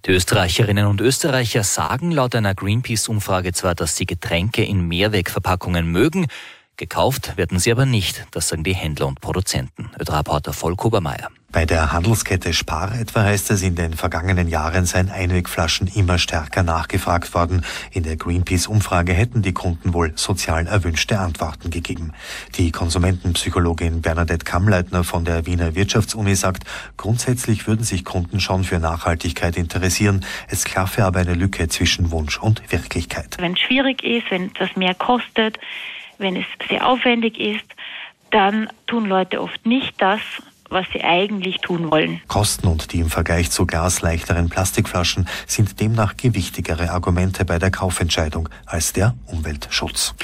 Die Österreicherinnen und Österreicher sagen laut einer Greenpeace-Umfrage zwar, dass sie Getränke in Mehrwegverpackungen mögen, gekauft werden sie aber nicht, das sagen die Händler und Produzenten. Reporter Volk Obermeier. Bei der Handelskette Spar etwa heißt es, in den vergangenen Jahren seien Einwegflaschen immer stärker nachgefragt worden. In der Greenpeace-Umfrage hätten die Kunden wohl sozial erwünschte Antworten gegeben. Die Konsumentenpsychologin Bernadette Kammleitner von der Wiener Wirtschaftsuni sagt, grundsätzlich würden sich Kunden schon für Nachhaltigkeit interessieren. Es klaffe aber eine Lücke zwischen Wunsch und Wirklichkeit. Wenn es schwierig ist, wenn das mehr kostet, wenn es sehr aufwendig ist, dann tun Leute oft nicht das, was sie eigentlich tun wollen. Kosten und die im Vergleich zu glasleichteren Plastikflaschen sind demnach gewichtigere Argumente bei der Kaufentscheidung als der Umweltschutz.